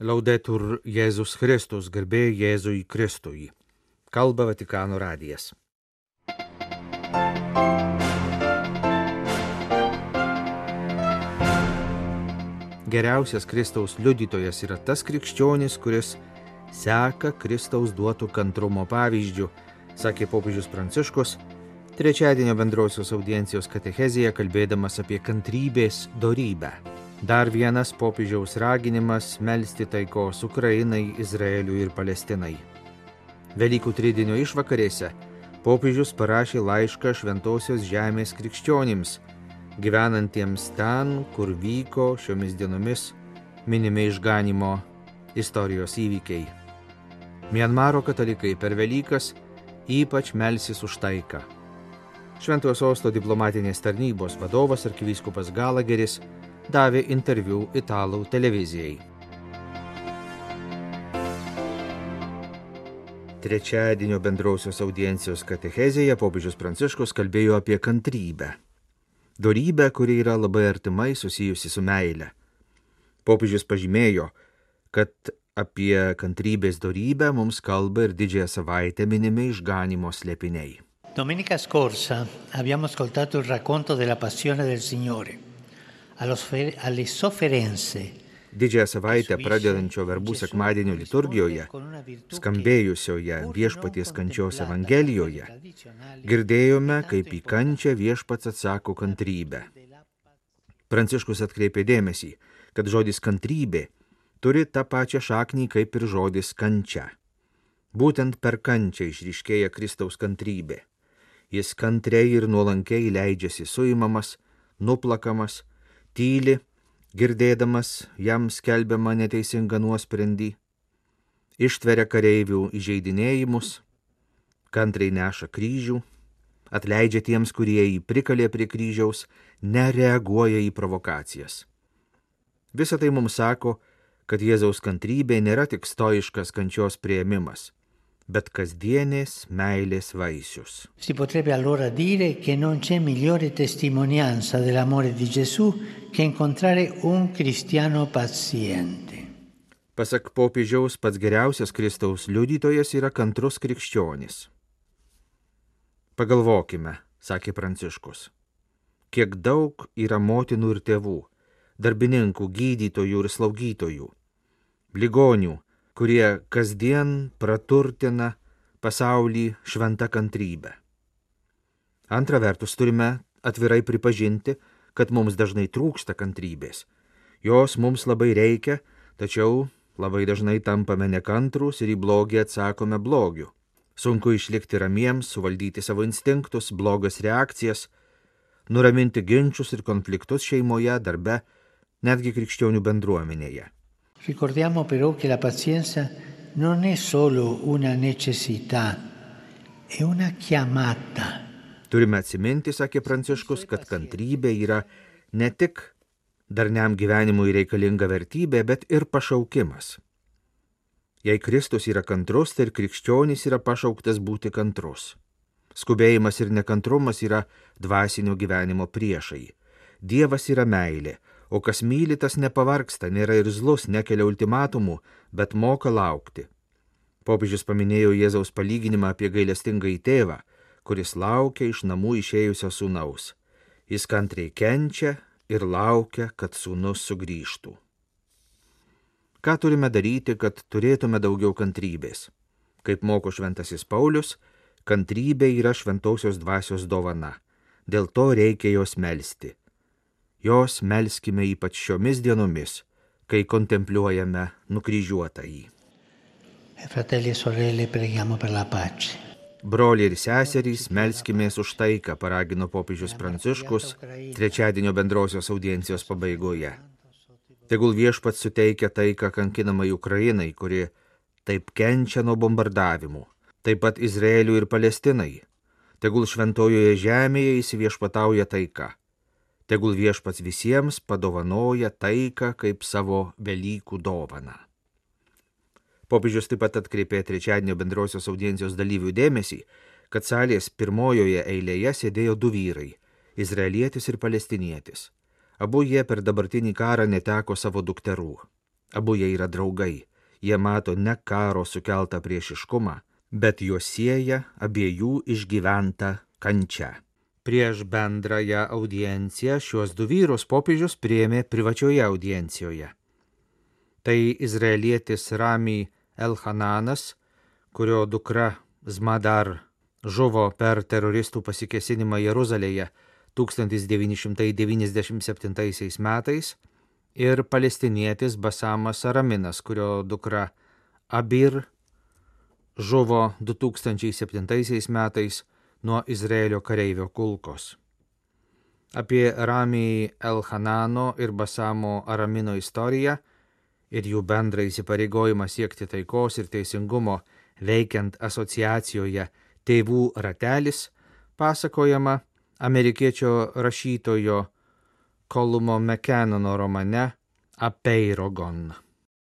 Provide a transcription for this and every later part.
Laudetur Jėzus Kristus, garbė Jėzui Kristui. Kalba Vatikano radijas. Geriausias Kristaus liudytojas yra tas krikščionis, kuris seka Kristaus duotų kantrumo pavyzdžių, sakė popiežius Pranciškus trečiadienio bendrosios audiencijos katechezėje, kalbėdamas apie kantrybės dorybę. Dar vienas popiežiaus raginimas melsti taikos Ukrainai, Izraeliui ir Palestinai. Velykų tridienio išvakarėse popiežius parašė laišką Šventosios žemės krikščionims, gyvenantiems ten, kur vyko šiomis dienomis minimi išganymo istorijos įvykiai. Mianmaro katalikai per Velykas ypač melsis už taiką. Šventojo Sosto diplomatinės tarnybos vadovas arkivyskupas Galageris davė interviu italų televizijai. Trečiadienio bendrosios audiencijos katechezėje popiežius Pranciškus kalbėjo apie kantrybę. Dorybę, kuri yra labai artimai susijusi su meile. Popiežius pažymėjo, kad apie kantrybės dorybę mums kalba ir didžiąją savaitę minimi išganymo slėpiniai. Domenica scorsa abbiamo ascoltato il racconto della passione del Signore. Alle sofferenze. Didžiąją savaitę pradedančio verbų sekmadienio liturgijoje, skambėjusioje viešpaties kančios evangelijoje, girdėjome, kaip į kančią viešpats atsako kantrybę. Pranciškus atkreipė dėmesį, kad žodis kantrybė turi tą pačią šaknį kaip ir žodis kančia. Būtent per kančią išryškėja Kristaus kantrybė. Jis kantriai ir nuolankiai leidžiasi suimamas, nuplakamas, tyli, girdėdamas jam skelbiamą neteisingą nuosprendį, ištveria kareivių įžeidinėjimus, kantriai neša kryžių, atleidžia tiems, kurie jį prikalė prie kryžiaus, nereaguoja į provokacijas. Visa tai mums sako, kad Jėzaus kantrybė nėra tik stoiškas kančios priėmimas, bet kasdienės meilės vaisius. Si potrebbe allora dire che non c'è migliore testimonianza dell'amore di Gesù che incontrare un cristiano paziente. Pasak popiežiaus, pats geriausias Kristaus liudytojas yra kantrus krikščionis. Pagalvokime, sakė Pranciškus, kiek daug yra motinų ir tėvų, darbininkų, gydytojų ir slaugytojų, ligonių, kurie kasdien praturtina pasaulį šventą kantrybę. Antra vertus, turime atvirai pripažinti, kad mums dažnai trūksta kantrybės. Jos mums labai reikia, tačiau labai dažnai tampame nekantrūs ir į blogį atsakome blogiu. Sunku išlikti ramiems, suvaldyti savo instinktus, blogas reakcijas, nuraminti ginčius ir konfliktus šeimoje, darbe, netgi krikščionių bendruomenėje. Ricordiamo però che la pazienza non è solo una necessità, è una chiamata. Turime atsiminti, sakė Pranciškus, kad kantrybė yra ne tik darniam gyvenimui reikalinga vertybė, bet ir pašaukimas. Jei Kristus yra kantrus, tai ir krikščionys yra pašauktas būti kantrus. Skubėjimas ir nekantrumas yra dvasinio gyvenimo priešai. Dievas yra meilė. O kas myli, tas nepavargsta, nėra irzlus, nekelia ultimatumų, bet moka laukti. Popiežius paminėjo Jėzaus palyginimą apie gailestingąjį tėvą, kuris laukia iš namų išėjusio sūnaus. Jis kantriai kenčia ir laukia, kad sūnus sugrįžtų. Ką turime daryti, kad turėtume daugiau kantrybės? Kaip moko šventasis Paulius, kantrybė yra šventosios dvasios dovana. Dėl to reikia jos melsti. Jos melskime ypač šiomis dienomis, kai kontempliuojame nukryžiuotąjį. Fratelli e sorelle, preghiamo per la pace. Broliai ir seserys, melskimės už taiką, paragino popiežius Pranciškus trečiadienio bendrosios audiencijos pabaigoje. Tegul viešpats suteikia taiką kankinamai Ukrainai, kuri taip kenčia nuo bombardavimų, taip pat Izraeliui ir Palestinai. Tegul šventojoje žemėje įsiviešpatauja taika. Tegul viešpats visiems padovanoja taiką kaip savo Velykų dovaną. Popiežius taip pat atkreipė trečiadienio bendrosios audiencijos dalyvių dėmesį, kad salės pirmojoje eilėje sėdėjo du vyrai – izraelietis ir palestinietis. Abu jie per dabartinį karą neteko savo dukterų. Abu jie yra draugai. Jie mato ne karo sukeltą priešiškumą, bet juos sieja abiejų išgyventa kančia. Prieš bendrąją audienciją šiuos du vyrus popiežius priėmė privačioje audiencijoje. Tai izraelietis Rami Elhananas, kurio dukra Zmadar žuvo per teroristų pasikėsinimą Jeruzalėje 1997 metais, ir palestinietis Basamas Araminas, kurio dukra Abir žuvo 2007 metais nuo Izraelio kareivio kulkos. Apie Rami Elhanano ir Basamo Aramino istoriją ir jų bendrą įsipareigojimą siekti taikos ir teisingumo veikiant asociacijoje Tėvų ratelis pasakojama amerikiečio rašytojo Columo McCannono romane Apeirogon.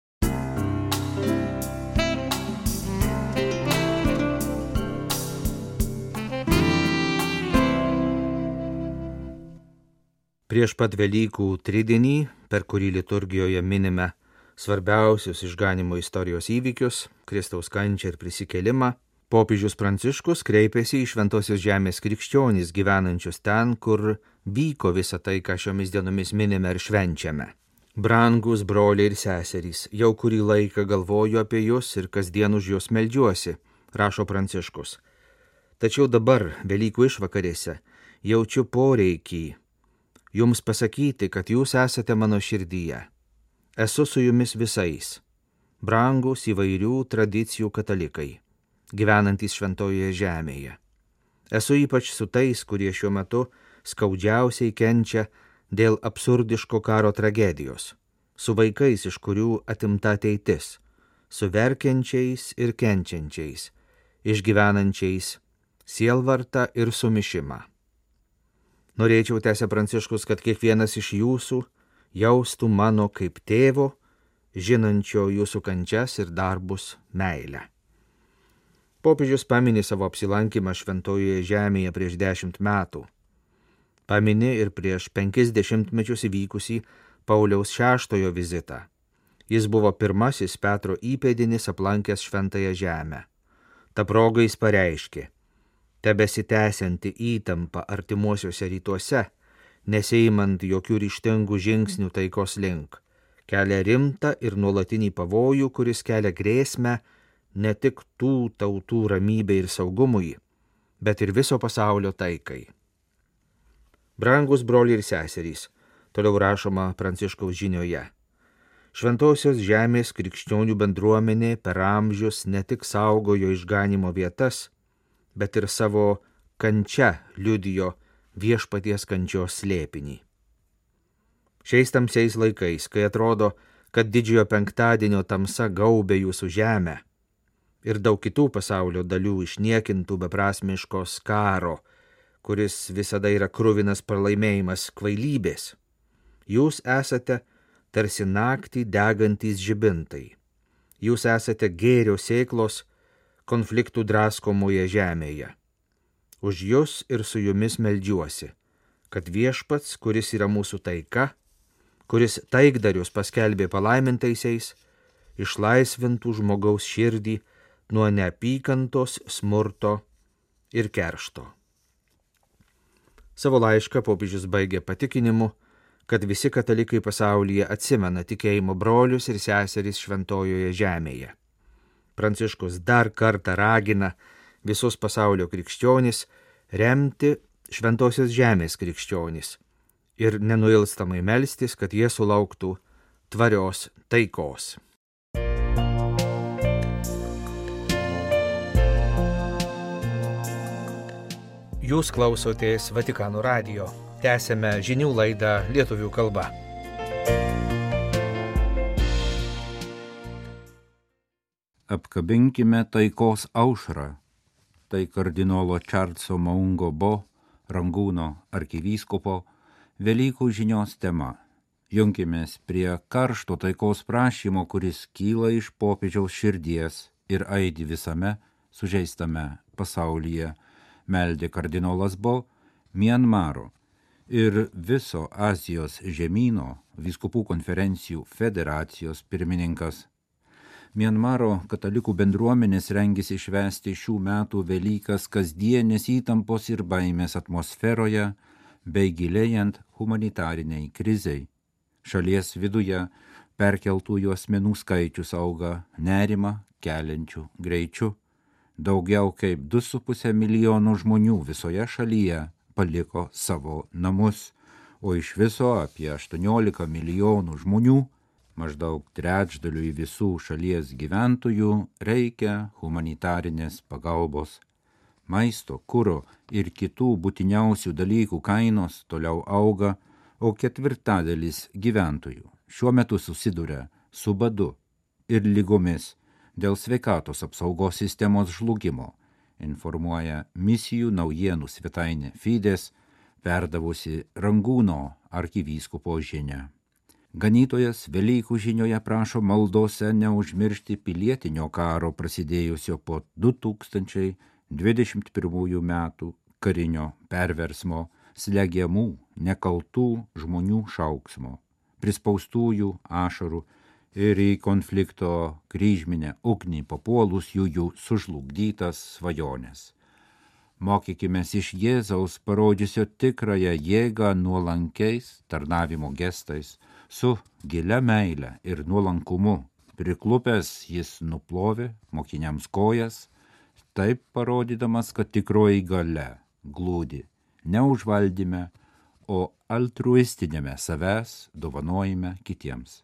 Prieš pat Velykų tridienį, per kurį liturgijoje minime svarbiausius išganymo istorijos įvykius, Kristaus kančią ir prisikėlimą, popiežius Pranciškus kreipėsi į Šventosios žemės krikščionys gyvenančius ten, kur vyko visa tai, ką šiomis dienomis minime ir švenčiame. Brangus broliai ir seserys, jau kurį laiką galvoju apie jūs ir kasdien už jūs meldžiuosi, rašo Pranciškus. Tačiau dabar, Velykų išvakarėse, jaučiu poreikį jums pasakyti, kad jūs esate mano širdyje. Esu su jumis visais, brangus įvairių tradicijų katalikai, gyvenantys šventojoje žemėje. Esu ypač su tais, kurie šiuo metu skaudžiausiai kenčia dėl absurdiško karo tragedijos, su vaikais, iš kurių atimta ateitis, su verkiančiais ir kenčiančiais, išgyvenančiais sielvartą ir sumišimą. Norėčiau, tęsia Pranciškus, kad kiekvienas iš jūsų jaustų mano kaip tėvo, žinančio jūsų kančias ir darbus meilę. Popiežius pamini savo apsilankymą šventojoje žemėje prieš 10 metų. Pamini ir prieš 50 mečius įvykusį Pauliaus VI vizitą. Jis buvo pirmasis Petro įpėdinis aplankęs šventąją žemę. Ta proga jis pareiškė: tebesitęsianti įtampa artimuosiuose rytuose, nesiimant jokių ryžtingų žingsnių taikos link, kelia rimtą ir nuolatinį pavojų, kuris kelia grėsmę ne tik tų tautų ramybei ir saugumui, bet ir viso pasaulio taikai. Brangus broliai ir seserys, toliau rašoma Pranciškaus žinioje. Šventosios žemės krikščionių bendruomenė per amžius ne tik saugojo išganymo vietas, bet ir savo kančia liudijo viešpaties kančios slėpinį. Šiais tamsiais laikais, kai atrodo, kad didžiojo penktadienio tamsa gaubė jūsų žemę ir daug kitų pasaulio dalių išniekintų beprasmiškos karo, kuris visada yra kruvinas pralaimėjimas kvailybės, jūs esate tarsi naktį degantys žibintai. Jūs esate gėrio sėklos konfliktų draskomoje žemėje. Už jus ir su jumis meldžiuosi, kad viešpats, kuris yra mūsų taika, kuris taikdarius paskelbė palaimintaisiais, išlaisvintų žmogaus širdį nuo neapykantos, smurto ir keršto. Savo laišką popiežius baigė patikinimu, kad visi katalikai pasaulyje atsimena tikėjimo brolius ir seseris šventojoje žemėje. Pranciškus dar kartą ragina visus pasaulio krikščionis remti šventosios žemės krikščionis ir nenuilstamai melstis, kad jie sulauktų tvarios taikos. Jūs klausotės Vatikano radijo. Tęsėme žinių laidą lietuvių kalba. Apkabinkime taikos aušrą. Tai kardinolo Čarlzo Maungo Bo, Rangūno arkivyskupo, Velykų žinios tema. Junkimės prie karšto taikos prašymo, kuris kyla iš popiežiaus širdies ir aidi visame sužeistame pasaulyje, meldė kardinolas Bo, Mianmaro ir viso Azijos žemyno, vyskupų konferencijų federacijos pirmininkas. Mianmaro katalikų bendruomenės rengėsi švęsti šių metų Velykas kasdienės įtampos ir baimės atmosferoje bei gilėjant humanitariniai krizei. Šalies viduje perkeltųjų asmenų skaičius auga nerimą keliančių greičiu. Daugiau kaip 2,5 milijono žmonių visoje šalyje paliko savo namus, o iš viso apie 18 milijonų žmonių, maždaug trečdaliui visų šalies gyventojų, reikia humanitarinės pagalbos. Maisto, kuro ir kitų būtiniausių dalykų kainos toliau auga, o ketvirtadalis gyventojų šiuo metu susiduria su badu ir ligomis dėl sveikatos apsaugos sistemos žlugimo, informuoja misijų naujienų svetainė Fides, perdavusi Rangūno arkivyskupo žinią. Ganytojas Velykų žinioje prašo maldose neužmiršti pilietinio karo prasidėjusio po 2021 metų karinio perversmo, slegiamų, nekaltų žmonių šauksmo, prispaustųjų ašarų ir į konflikto kryžminę ugnį papuolus jų sužlugdytas svajonės. Mokykimės iš Jėzaus parodžiusio tikrąją jėgą nuolankiais tarnavimo gestais, su gilia meile ir nuolankumu. Priklupęs jis nuplovė mokiniams kojas, taip parodydamas, kad tikroji galia glūdi ne užvaldyme, o altruistinėme savęs dovanojime kitiems.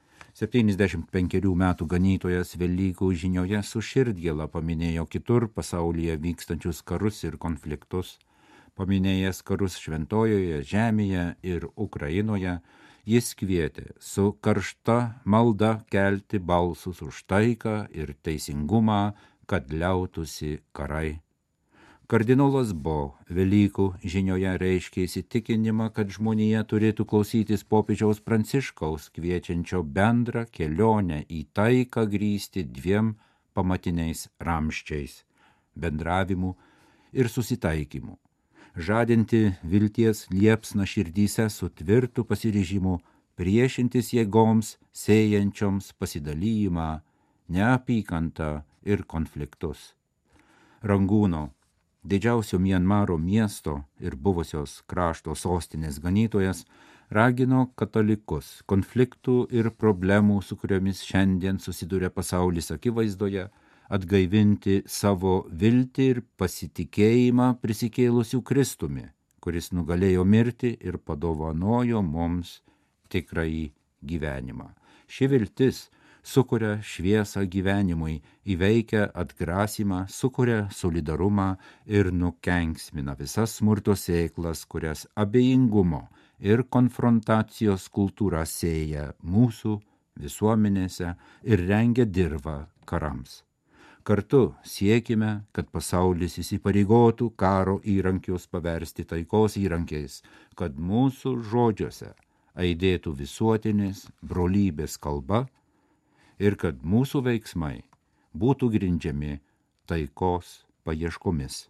75 metų ganytojas Velykų žinioje su širdgėla paminėjo kitur pasaulyje vykstančius karus ir konfliktus. Paminėjęs karus Šventojoje žemėje ir Ukrainoje, jis kvietė su karšta malda kelti balsus už taiką ir teisingumą, kad liautųsi karai. Kardinolas Bo Velykų žinioje reiškė įsitikinimą, kad žmonija turėtų klausytis popiežiaus Pranciškaus kviečiančio bendrą kelionę į taiką grįsti 2 pamatiniais ramsčiais – bendravimu ir susitaikymu. Žadinti vilties liepsną širdyse su tvirtu pasiryžimu priešintis jėgoms sėjančioms pasidalijimą, neapykantą ir konfliktus. Rangūno, didžiausio Mianmaro miesto ir buvusios krašto sostinės ganytojas, ragino katalikus konfliktų ir problemų, su kuriomis šiandien susiduria pasaulis akivaizdoje, atgaivinti savo viltį ir pasitikėjimą prisikėlusių Kristumi, kuris nugalėjo mirtį ir padovanojo mums tikrąjį gyvenimą. Ši viltis sukuria šviesą gyvenimui, įveikia atgrasymą, sukuria solidarumą ir nukenksmina visas smurto sėklas, kurias abejingumo ir konfrontacijos kultūra sėja mūsų visuomenėse ir rengia dirvą karams. Kartu siekime, kad pasaulis įsipareigotų karo įrankius paversti taikos įrankiais, kad mūsų žodžiuose aidėtų visuotinės brolybės kalba ir kad mūsų veiksmai būtų grindžiami taikos paieškomis.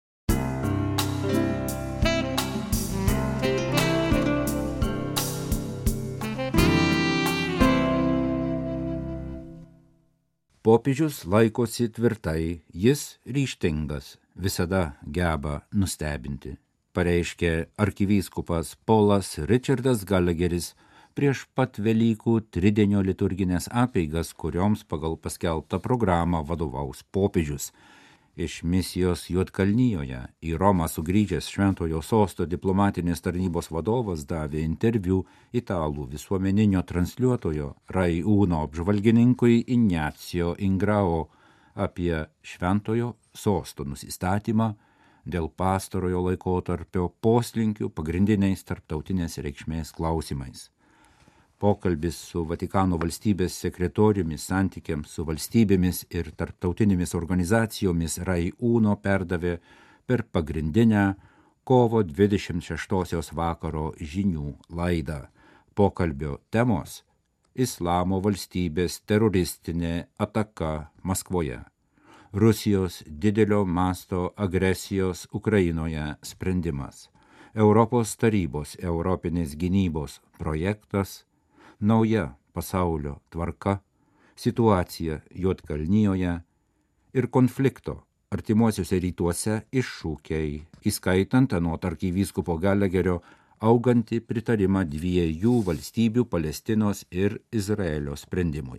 Popiežius laikosi tvirtai, jis ryžtingas, visada geba nustebinti, pareiškė arkivyskupas Polas Richardas Gallagheris prieš pat Velykų tridienio liturginės apeigas, kurioms pagal paskelbtą programą vadovaus popiežius. Iš misijos Juodkalnijoje į Romą sugrįžęs Šventojo sosto diplomatinės tarnybos vadovas davė interviu italų visuomeninio transliuotojo Rai Uno apžvalgininkui Ignacio Ingrao apie Šventojo sosto nusistatymą dėl pastarojo laikotarpio poslinkių pagrindiniais tarptautinės reikšmės klausimais. Pokalbis su Vatikano valstybės sekretoriumi santykiams su valstybėmis ir tarptautinėmis organizacijomis Rai Uno perdavė per pagrindinę kovo 26 vakaro žinių laidą. Pokalbio temos – Islamo valstybės teroristinė ataka Maskvoje, Rusijos didelio masto agresijos Ukrainoje sprendimas, Europos tarybos Europinės gynybos projektas, nauja pasaulio tvarka, situacija Juodkalnijoje ir konflikto artimuosiuose rytuose iššūkiai, įskaitant anot arkivyskupo Gallagherio augantį pritarimą 2 valstybių Palestinos ir Izraelio sprendimui.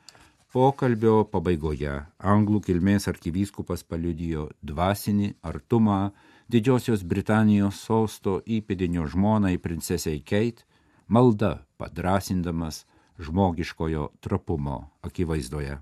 Pokalbio pabaigoje anglų kilmės arkivyskupas paliudijo dvasinį artumą Didžiosios Britanijos sosto įpėdinio žmonai princesei Kate, malda padrasindamas žmogiškojo trapumo akivaizdoje.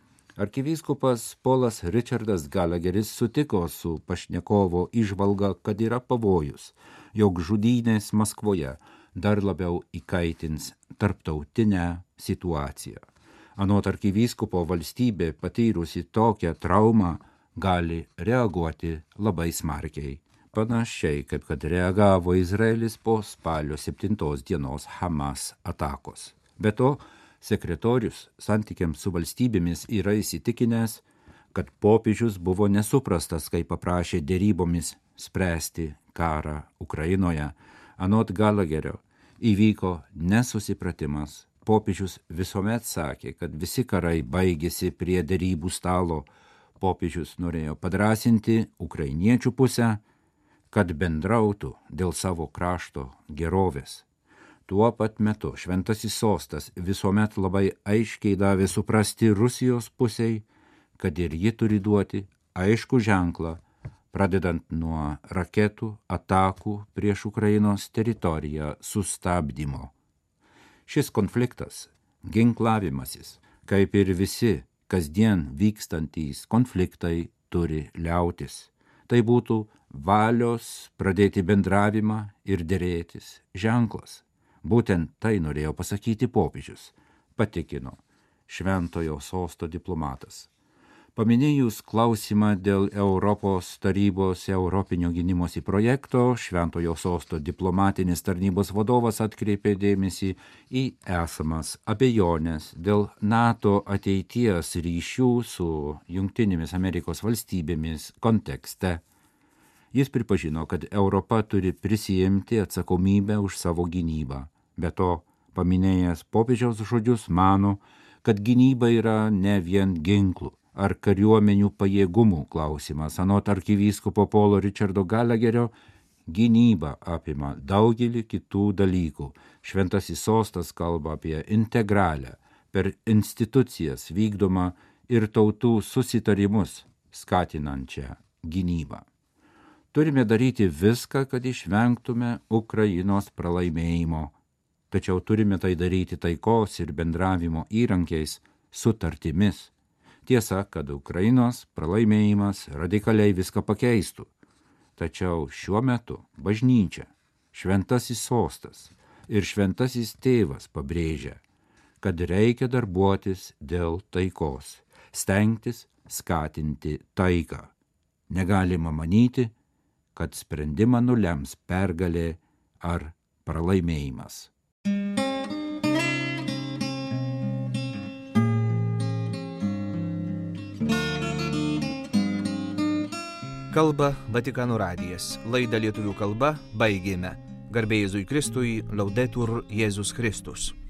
Arkivyskupas Polas Richardas Gallagheris sutiko su pašnekovo įžvalga, kad yra pavojus, jog žudynės Maskvoje dar labiau įkaitins tarptautinę situaciją. Anot arkivyskupo valstybė patyrusi tokią traumą gali reaguoti labai smarkiai, panašiai kaip kad reagavo Izraelis po spalio 7 dienos Hamas atakos. Be to, sekretorius santykiams su valstybėmis yra įsitikinęs, kad popiežius buvo nesuprastas, kai paprašė derybomis spręsti karą Ukrainoje. Anot Gallagherio įvyko nesusipratimas. Popiežius visuomet sakė, kad visi karai baigėsi prie derybų stalo. Popiežius norėjo padrasinti ukrainiečių pusę, kad bendrautų dėl savo krašto gerovės. Tuo pat metu Šventasis sostas visuomet labai aiškiai davė suprasti Rusijos pusiai, kad ir ji turi duoti aiškų ženklą, pradedant nuo raketų atakų prieš Ukrainos teritoriją sustabdymo. Šis konfliktas, ginklavimasis, kaip ir visi kasdien vykstantys konfliktai, turi liautis. Tai būtų valios pradėti bendravimą ir derėtis ženklas. Būtent tai norėjo pasakyti popiežius, patikino Šventojo sosto diplomatas. Paminėjus klausimą dėl Europos tarybos Europinio gynimosi projekto, Šventojo sosto diplomatinės tarnybos vadovas atkreipė dėmesį į esamas abejonės dėl NATO ateities ryšių su Jungtinėmis Amerikos valstybėmis kontekste. Jis pripažino, kad Europa turi prisijimti atsakomybę už savo gynybą. Be to, paminėjęs popiežiaus žodžius, mano, kad gynyba yra ne vien ginklų ar kariuomenių pajėgumų klausimas. Anot arkivyskupo Polo Richardo Gallagherio, gynyba apima daugelį kitų dalykų. Šventasis sostas kalba apie integralią, per institucijas vykdomą ir tautų susitarimus skatinančią gynybą. Turime daryti viską, kad išvengtume Ukrainos pralaimėjimo, tačiau turime tai daryti taikos ir bendravimo įrankiais, sutartimis. Tiesa, kad Ukrainos pralaimėjimas radikaliai viską pakeistų. Tačiau šiuo metu bažnyčia, Šventasis sostas ir Šventasis tėvas pabrėžia, kad reikia darbuotis dėl taikos, stengtis skatinti taiką. Negalima manyti, kad sprendimą nulems pergalė ar pralaimėjimas. Kalba Vatikano radijas. Laidą lietuvių kalba baigėme. Garbė Jėzui Kristui, Laudetur Jėzus Kristus.